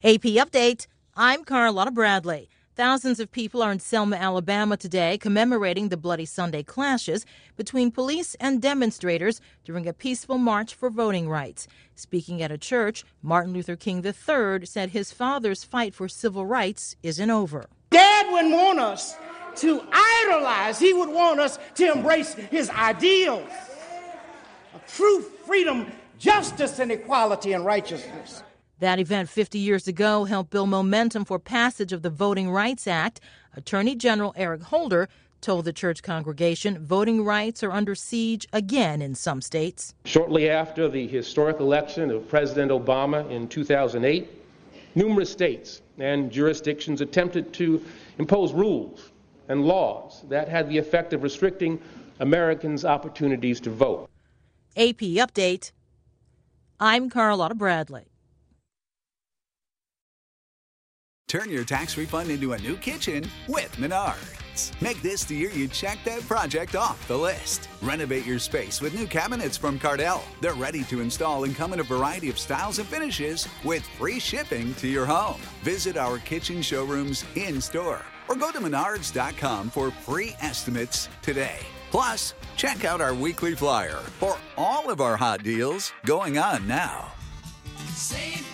AP Update, I'm Carlotta Bradley. Thousands of people are in Selma, Alabama today commemorating the Bloody Sunday clashes between police and demonstrators during a peaceful march for voting rights. Speaking at a church, Martin Luther King III said his father's fight for civil rights isn't over. Dad wouldn't want us to idolize. He would want us to embrace his ideals of truth, freedom, justice, and equality and righteousness. That event 50 years ago helped build momentum for passage of the Voting Rights Act. Attorney General Eric Holder told the church congregation voting rights are under siege again in some states. Shortly after the historic election of President Obama in 2008, numerous states and jurisdictions attempted to impose rules and laws that had the effect of restricting Americans' opportunities to vote. AP Update, I'm Carlotta Bradley. Turn your tax refund into a new kitchen with Menards. Make this the year you check that project off the list. Renovate your space with new cabinets from Cardell. They're ready to install and come in a variety of styles and finishes with free shipping to your home. Visit our kitchen showrooms in-store or go to menards.com for free estimates today. Plus, check out our weekly flyer for all of our hot deals going on now. Save